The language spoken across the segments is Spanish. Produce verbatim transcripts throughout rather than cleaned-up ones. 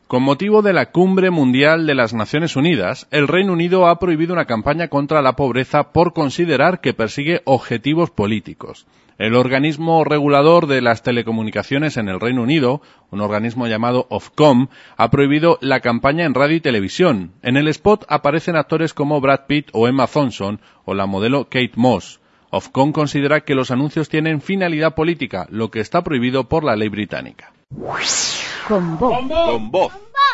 Con motivo de la Cumbre Mundial de las Naciones Unidas, el Reino Unido ha prohibido una campaña contra la pobreza por considerar que persigue objetivos políticos. El organismo regulador de las telecomunicaciones en el Reino Unido, un organismo llamado Ofcom, ha prohibido la campaña en radio y televisión. En el spot aparecen actores como Brad Pitt o Emma Thompson o la modelo Kate Moss. Ofcom considera que los anuncios tienen finalidad política, lo que está prohibido por la ley británica. Con voz. Con voz.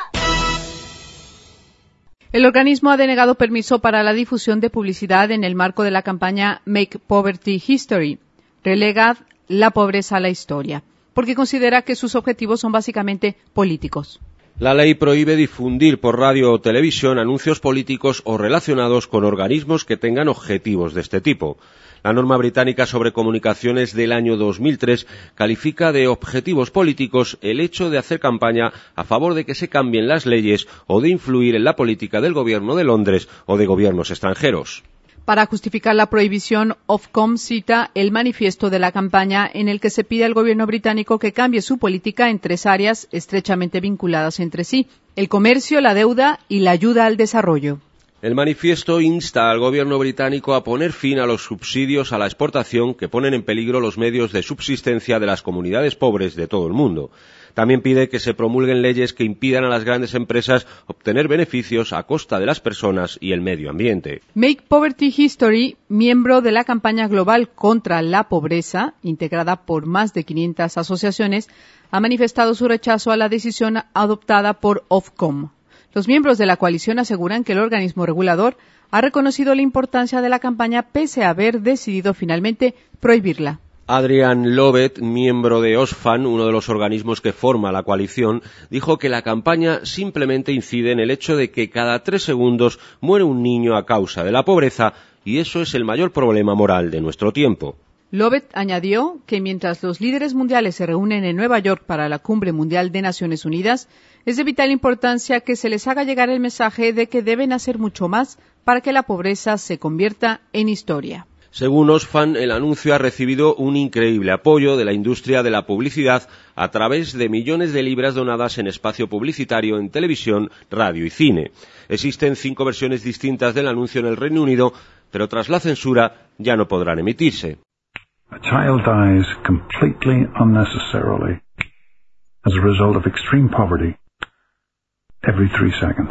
El organismo ha denegado permiso para la difusión de publicidad en el marco de la campaña Make Poverty History, relegad la pobreza a la historia, porque considera que sus objetivos son básicamente políticos. La ley prohíbe difundir por radio o televisión anuncios políticos o relacionados con organismos que tengan objetivos de este tipo. La norma británica sobre comunicaciones del año dos mil tres califica de objetivos políticos el hecho de hacer campaña a favor de que se cambien las leyes o de influir en la política del gobierno de Londres o de gobiernos extranjeros. Para justificar la prohibición, Ofcom cita el manifiesto de la campaña en el que se pide al gobierno británico que cambie su política en tres áreas estrechamente vinculadas entre sí: el comercio, la deuda y la ayuda al desarrollo. El manifiesto insta al gobierno británico a poner fin a los subsidios a la exportación que ponen en peligro los medios de subsistencia de las comunidades pobres de todo el mundo. También pide que se promulguen leyes que impidan a las grandes empresas obtener beneficios a costa de las personas y el medio ambiente. Make Poverty History, miembro de la campaña global contra la pobreza, integrada por más de quinientas asociaciones, ha manifestado su rechazo a la decisión adoptada por Ofcom. Los miembros de la coalición aseguran que el organismo regulador ha reconocido la importancia de la campaña pese a haber decidido finalmente prohibirla. Adrian Lovett, miembro de Oxfam, uno de los organismos que forma la coalición, dijo que la campaña simplemente incide en el hecho de que cada tres segundos muere un niño a causa de la pobreza y eso es el mayor problema moral de nuestro tiempo. Lovett añadió que mientras los líderes mundiales se reúnen en Nueva York para la Cumbre Mundial de Naciones Unidas, es de vital importancia que se les haga llegar el mensaje de que deben hacer mucho más para que la pobreza se convierta en historia. Según Oxfam, el anuncio ha recibido un increíble apoyo de la industria de la publicidad a través de millones de libras donadas en espacio publicitario en televisión, radio y cine. Existen cinco versiones distintas del anuncio en el Reino Unido, pero tras la censura ya no podrán emitirse. A child dies completely unnecessarily as a result of extreme poverty every three seconds.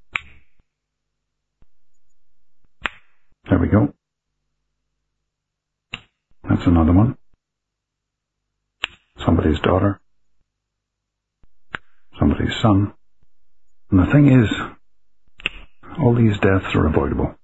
There we go. That's another one. Somebody's daughter. Somebody's son. And the thing is, all these deaths are avoidable.